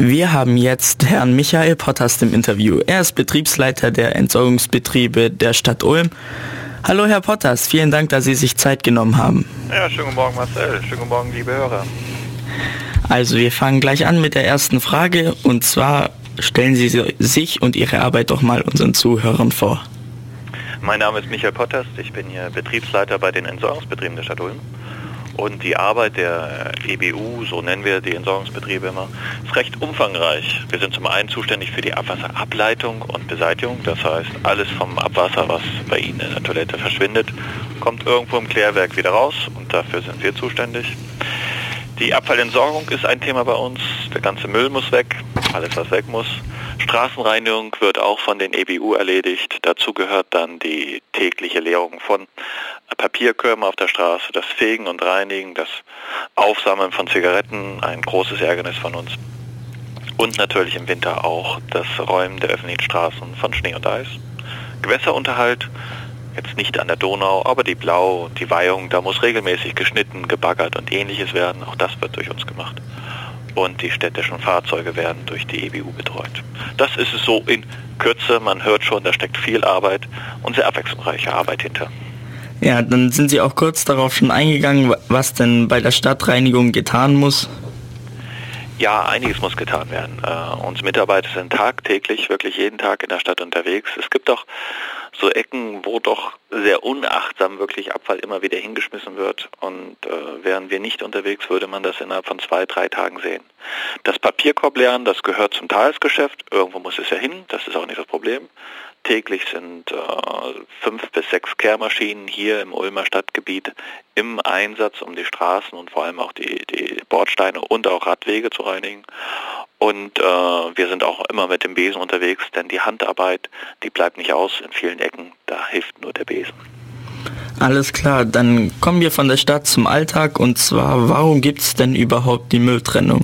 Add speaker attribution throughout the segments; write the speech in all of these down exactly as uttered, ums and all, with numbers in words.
Speaker 1: Wir haben jetzt Herrn Michael Potthast im Interview. Er ist Betriebsleiter der Entsorgungsbetriebe der Stadt Ulm. Hallo Herr Potthast, vielen Dank, dass Sie sich Zeit genommen haben.
Speaker 2: Ja, schönen guten Morgen Marcel, schönen guten Morgen liebe Hörer.
Speaker 1: Also wir fangen gleich an mit der ersten Frage und zwar stellen Sie sich und Ihre Arbeit doch mal unseren Zuhörern vor.
Speaker 2: Mein Name ist Michael Potthast, ich bin hier Betriebsleiter bei den Entsorgungsbetrieben der Stadt Ulm. Und die Arbeit der E B U, so nennen wir die Entsorgungsbetriebe immer, ist recht umfangreich. Wir sind zum einen zuständig für die Abwasserableitung und Beseitigung. Das heißt, alles vom Abwasser, was bei Ihnen in der Toilette verschwindet, kommt irgendwo im Klärwerk wieder raus und dafür sind wir zuständig. Die Abfallentsorgung ist ein Thema bei uns. Der ganze Müll muss weg, alles was weg muss. Straßenreinigung wird auch von den E B U erledigt. Dazu gehört dann die tägliche Leerung von Papierkörben auf der Straße, das Fegen und Reinigen, das Aufsammeln von Zigaretten, ein großes Ärgernis von uns. Und natürlich im Winter auch das Räumen der öffentlichen Straßen von Schnee und Eis. Gewässerunterhalt, jetzt nicht an der Donau, aber die Blau und die Weihung, da muss regelmäßig geschnitten, gebaggert und ähnliches werden. Auch das wird durch uns gemacht. Und die städtischen Fahrzeuge werden durch die E B U betreut. Das ist es so in Kürze. Man hört schon, da steckt viel Arbeit und sehr abwechslungsreiche Arbeit hinter.
Speaker 1: Ja, dann sind Sie auch kurz darauf schon eingegangen, was denn bei der Stadtreinigung getan muss.
Speaker 2: Ja, einiges muss getan werden. Äh, unsere Mitarbeiter sind tagtäglich, wirklich jeden Tag in der Stadt unterwegs. Es gibt auch so Ecken, wo doch sehr unachtsam wirklich Abfall immer wieder hingeschmissen wird. Und äh, wären wir nicht unterwegs, würde man das innerhalb von zwei, drei Tagen sehen. Das Papierkorbleeren, das gehört zum Tagesgeschäft. Irgendwo muss es ja hin, das ist auch nicht das Problem. Täglich sind äh, fünf bis sechs Kehrmaschinen hier im Ulmer Stadtgebiet im Einsatz, um die Straßen und vor allem auch die, die Bordsteine und auch Radwege zu reinigen. Und äh, wir sind auch immer mit dem Besen unterwegs, denn die Handarbeit, die bleibt nicht aus in vielen Ecken, da hilft nur der Besen.
Speaker 1: Alles klar, dann kommen wir von der Stadt zum Alltag und zwar, warum gibt es denn überhaupt die Mülltrennung?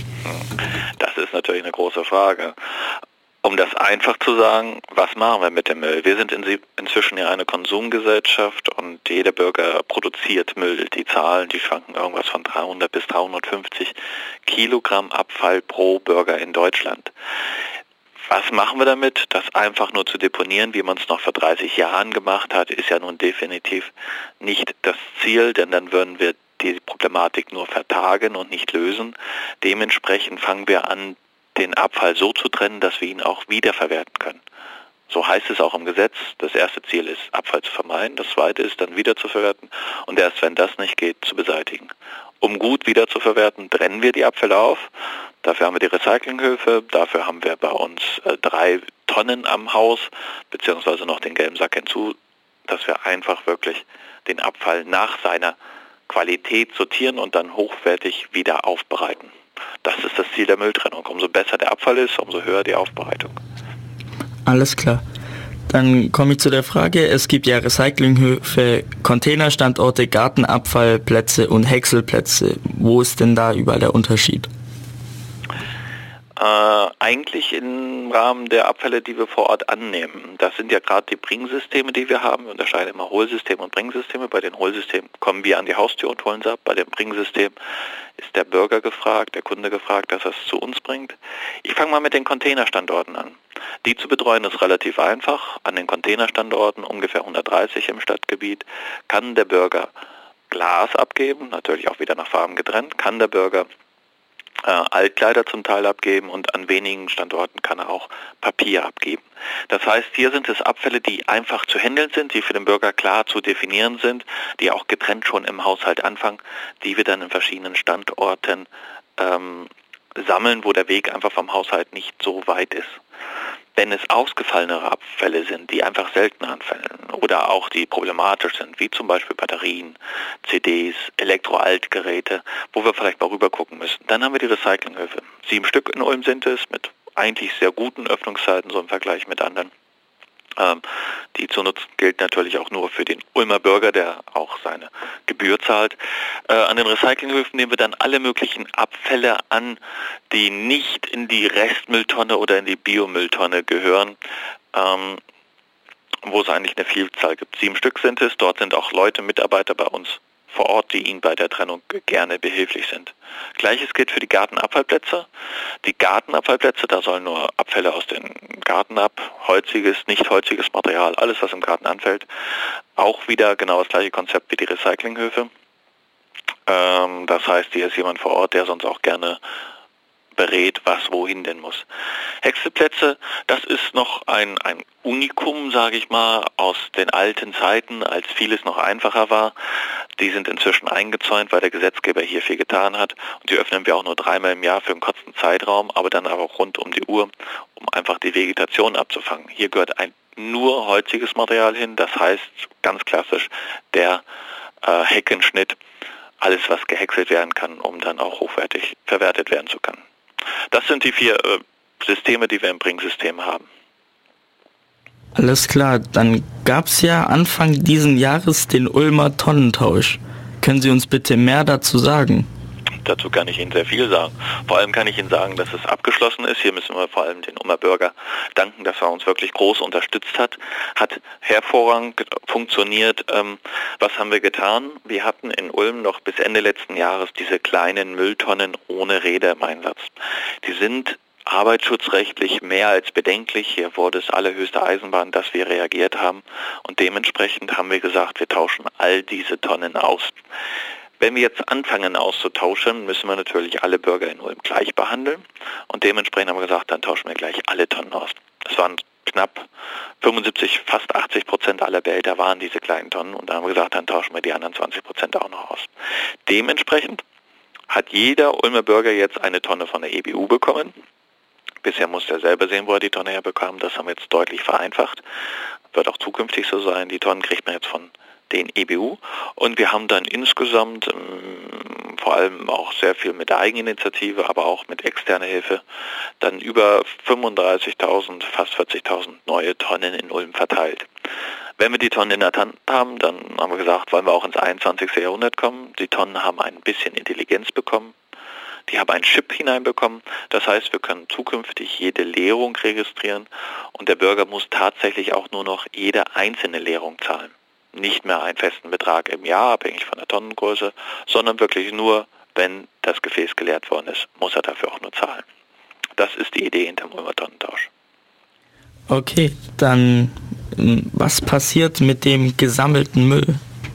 Speaker 2: Das ist natürlich eine große Frage. Um das einfach zu sagen, was machen wir mit dem Müll? Wir sind in, inzwischen ja eine Konsumgesellschaft und jeder Bürger produziert Müll. Die Zahlen, die schwanken irgendwas von dreihundert bis dreihundertfünfzig Kilogramm Abfall pro Bürger in Deutschland. Was machen wir damit? Das einfach nur zu deponieren, wie man es noch vor dreißig Jahren gemacht hat, ist ja nun definitiv nicht das Ziel, denn dann würden wir die Problematik nur vertagen und nicht lösen. Dementsprechend fangen wir an, den Abfall so zu trennen, dass wir ihn auch wiederverwerten können. So heißt es auch im Gesetz. Das erste Ziel ist, Abfall zu vermeiden. Das zweite ist, dann wieder zu verwerten. Und erst wenn das nicht geht, zu beseitigen. Um gut wieder zu verwerten, trennen wir die Abfälle auf. Dafür haben wir die Recyclinghöfe. Dafür haben wir bei uns äh, drei Tonnen am Haus, beziehungsweise noch den gelben Sack hinzu, dass wir einfach wirklich den Abfall nach seiner Qualität sortieren und dann hochwertig wieder aufbereiten. Das ist das Ziel der Mülltrennung. Umso besser der Abfall ist, umso höher die Aufbereitung.
Speaker 1: Alles klar. Dann komme ich zu der Frage, es gibt ja Recyclinghöfe, Containerstandorte, Gartenabfallplätze und Häckselplätze. Wo ist denn da überall der Unterschied?
Speaker 2: Äh, eigentlich im Rahmen der Abfälle, die wir vor Ort annehmen. Das sind ja gerade die Bringsysteme, die wir haben. Wir unterscheiden immer Hohlsysteme und Bringsysteme. Bei den Hohlsystemen kommen wir an die Haustür und holen sie ab. Bei dem Bringsystem ist der Bürger gefragt, der Kunde gefragt, dass er es zu uns bringt. Ich fange mal mit den Containerstandorten an. Die zu betreuen ist relativ einfach. An den Containerstandorten, ungefähr hundertdreißig im Stadtgebiet, kann der Bürger Glas abgeben, natürlich auch wieder nach Farben getrennt, kann der Bürger Äh, Altkleider zum Teil abgeben und an wenigen Standorten kann er auch Papier abgeben. Das heißt, hier sind es Abfälle, die einfach zu handeln sind, die für den Bürger klar zu definieren sind, die auch getrennt schon im Haushalt anfangen, die wir dann in verschiedenen Standorten ähm, sammeln, wo der Weg einfach vom Haushalt nicht so weit ist. Wenn es ausgefallenere Abfälle sind, die einfach selten anfallen oder auch die problematisch sind, wie zum Beispiel Batterien, C Ds, Elektroaltgeräte, wo wir vielleicht mal rüber gucken müssen, dann haben wir die Recyclinghöfe. Sieben Stück in Ulm sind es, mit eigentlich sehr guten Öffnungszeiten, so im Vergleich mit anderen. Ähm, die zu nutzen gilt natürlich auch nur für den Ulmer Bürger, der auch seine Gebühr zahlt. Äh, an den Recyclinghöfen nehmen wir dann alle möglichen Abfälle an, die nicht in die Restmülltonne oder in die Biomülltonne gehören, ähm, wo es eigentlich eine Vielzahl gibt. Sieben Stück sind es, dort sind auch Leute, Mitarbeiter bei uns vor Ort, die Ihnen bei der Trennung gerne behilflich sind. Gleiches gilt für die Gartenabfallplätze. Die Gartenabfallplätze, da sollen nur Abfälle aus dem Garten ab, holziges, nicht holziges Material, alles was im Garten anfällt. Auch wieder genau das gleiche Konzept wie die Recyclinghöfe. Ähm, das heißt, hier ist jemand vor Ort, der sonst auch gerne berät, was wohin denn muss. Häckselplätze, das ist noch ein, ein Unikum, sage ich mal, aus den alten Zeiten, als vieles noch einfacher war. Die sind inzwischen eingezäunt, weil der Gesetzgeber hier viel getan hat. Und die öffnen wir auch nur dreimal im Jahr für einen kurzen Zeitraum, aber dann aber auch rund um die Uhr, um einfach die Vegetation abzufangen. Hier gehört ein nur holziges Material hin, das heißt ganz klassisch der äh, Heckenschnitt, alles was gehäckselt werden kann, um dann auch hochwertig verwertet werden zu können. Das sind die vier äh, Systeme, die wir im Bring-System haben.
Speaker 1: Alles klar, dann gab es ja Anfang diesen Jahres den Ulmer Tonnentausch. Können Sie uns bitte mehr dazu sagen?
Speaker 2: Dazu kann ich Ihnen sehr viel sagen. Vor allem kann ich Ihnen sagen, dass es abgeschlossen ist. Hier müssen wir vor allem den Ulmer Bürger danken, dass er uns wirklich groß unterstützt hat. Hat hervorragend funktioniert. Ähm, was haben wir getan? Wir hatten in Ulm noch bis Ende letzten Jahres diese kleinen Mülltonnen ohne Räder im Einsatz. Die sind arbeitsschutzrechtlich mehr als bedenklich. Hier wurde es allerhöchste Eisenbahn, dass wir reagiert haben. Und dementsprechend haben wir gesagt, wir tauschen all diese Tonnen aus. Wenn wir jetzt anfangen auszutauschen, müssen wir natürlich alle Bürger in Ulm gleich behandeln. Und dementsprechend haben wir gesagt, dann tauschen wir gleich alle Tonnen aus. Das waren knapp fünfundsiebzig, fast achtzig Prozent aller Behälter waren diese kleinen Tonnen. Und da haben wir gesagt, dann tauschen wir die anderen zwanzig Prozent auch noch aus. Dementsprechend hat jeder Ulmer Bürger jetzt eine Tonne von der E B U bekommen. Bisher musste er selber sehen, wo er die Tonne herbekam. Das haben wir jetzt deutlich vereinfacht. Wird auch zukünftig so sein. Die Tonnen kriegt man jetzt von den E B U. Und wir haben dann insgesamt ähm, vor allem auch sehr viel mit der Eigeninitiative, aber auch mit externer Hilfe, dann über fünfunddreißigtausend, fast vierzigtausend neue Tonnen in Ulm verteilt. Wenn wir die Tonnen in der Hand haben, dann haben wir gesagt, wollen wir auch ins einundzwanzigste Jahrhundert kommen. Die Tonnen haben ein bisschen Intelligenz bekommen. Die haben einen Chip hineinbekommen. Das heißt, wir können zukünftig jede Leerung registrieren und der Bürger muss tatsächlich auch nur noch jede einzelne Leerung zahlen. Nicht mehr einen festen Betrag im Jahr, abhängig von der Tonnengröße, sondern wirklich nur, wenn das Gefäß geleert worden ist, muss er dafür auch nur zahlen. Das ist die Idee hinter dem Ulmer Tonnentausch.
Speaker 1: Okay, dann was passiert mit dem gesammelten Müll?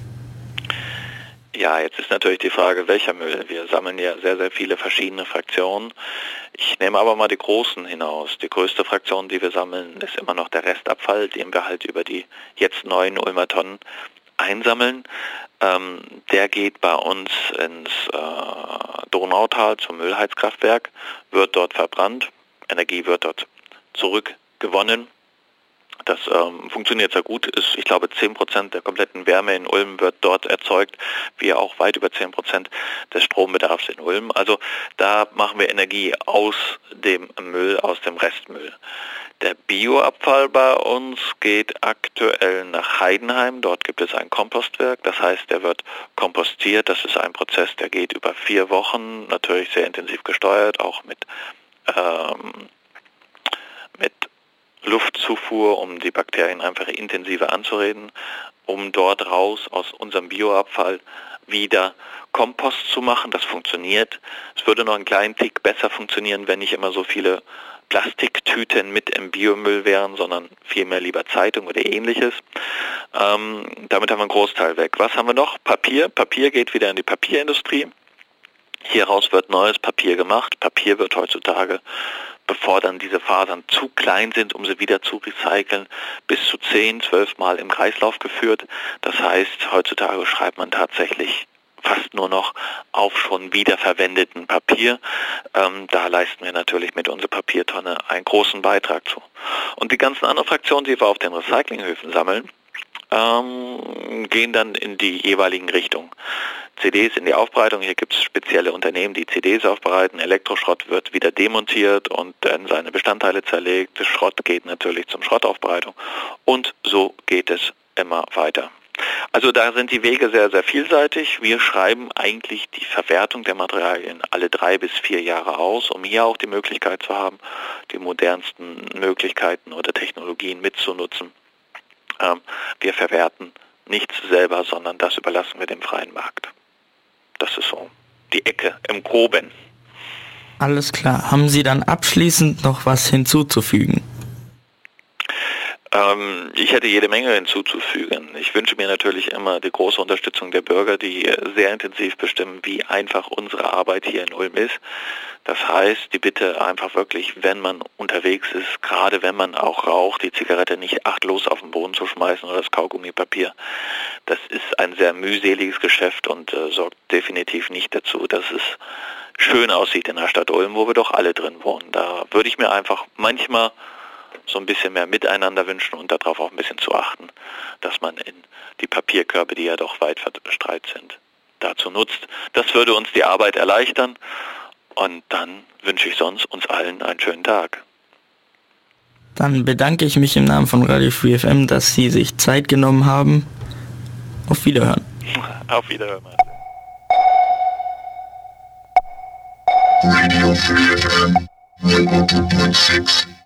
Speaker 2: Ja, jetzt ist natürlich die Frage, welcher Müll. Wir sammeln ja sehr, sehr viele verschiedene Fraktionen. Ich nehme aber mal die großen hinaus. Die größte Fraktion, die wir sammeln, ist immer noch der Restabfall, den wir halt über die jetzt neuen Ulmer Tonnen einsammeln. Ähm, der geht bei uns ins äh, Donautal zum Müllheizkraftwerk, wird dort verbrannt, Energie wird dort zurückgewonnen. Das ähm, funktioniert sehr gut. Ist, ich glaube, zehn Prozent der kompletten Wärme in Ulm wird dort erzeugt, wie auch weit über zehn Prozent des Strombedarfs in Ulm. Also da machen wir Energie aus dem Müll, aus dem Restmüll. Der Bioabfall bei uns geht aktuell nach Heidenheim. Dort gibt es ein Kompostwerk. Das heißt, der wird kompostiert. Das ist ein Prozess, der geht über vier Wochen. Natürlich sehr intensiv gesteuert, auch mit, ähm, mit Luftzufuhr, um die Bakterien einfach intensiver anzureden, um dort raus aus unserem Bioabfall wieder Kompost zu machen. Das funktioniert. Es würde noch einen kleinen Tick besser funktionieren, wenn nicht immer so viele Plastiktüten mit im Biomüll wären, sondern vielmehr lieber Zeitung oder ähnliches. Ähm, damit haben wir einen Großteil weg. Was haben wir noch? Papier. Papier geht wieder in die Papierindustrie. Hieraus wird neues Papier gemacht. Papier wird heutzutage, bevor dann diese Fasern zu klein sind, um sie wieder zu recyceln, bis zu zehn, zwölf Mal im Kreislauf geführt. Das heißt, heutzutage schreibt man tatsächlich fast nur noch auf schon wiederverwendeten Papier. Ähm, da leisten wir natürlich mit unserer Papiertonne einen großen Beitrag zu. Und die ganzen anderen Fraktionen, die wir auf den Recyclinghöfen sammeln, ähm, gehen dann in die jeweiligen Richtungen. C Ds in die Aufbereitung, hier gibt es spezielle Unternehmen, die C Ds aufbereiten, Elektroschrott wird wieder demontiert und in seine Bestandteile zerlegt, Schrott geht natürlich zum Schrottaufbereitung und so geht es immer weiter. Also da sind die Wege sehr, sehr vielseitig. Wir schreiben eigentlich die Verwertung der Materialien alle drei bis vier Jahre aus, um hier auch die Möglichkeit zu haben, die modernsten Möglichkeiten oder Technologien mitzunutzen. Ähm, wir verwerten nichts selber, sondern das überlassen wir dem freien Markt. Das ist so die Ecke im Groben.
Speaker 1: Alles klar. Haben Sie dann abschließend noch was hinzuzufügen?
Speaker 2: Ähm, ich hätte jede Menge hinzuzufügen. Ich wünsche mir natürlich immer die große Unterstützung der Bürger, die sehr intensiv bestimmen, wie einfach unsere Arbeit hier in Ulm ist. Das heißt, die Bitte einfach wirklich, wenn man unterwegs ist, gerade wenn man auch raucht, die Zigarette nicht achtlos auf den Boden zu schmeißen oder das Kaugummipapier. Das ist ein sehr mühseliges Geschäft und äh, sorgt definitiv nicht dazu, dass es schön aussieht in der Stadt Ulm, wo wir doch alle drin wohnen. Da würde ich mir einfach manchmal so ein bisschen mehr Miteinander wünschen und darauf auch ein bisschen zu achten, dass man in die Papierkörbe, die ja doch weit verstreut sind, dazu nutzt. Das würde uns die Arbeit erleichtern und dann wünsche ich sonst uns allen einen schönen Tag.
Speaker 1: Dann bedanke ich mich im Namen von Radio Free F M, dass Sie sich Zeit genommen haben. Auf Wiederhören.
Speaker 2: Auf Wiederhören.
Speaker 3: Radio Free F M one oh two point six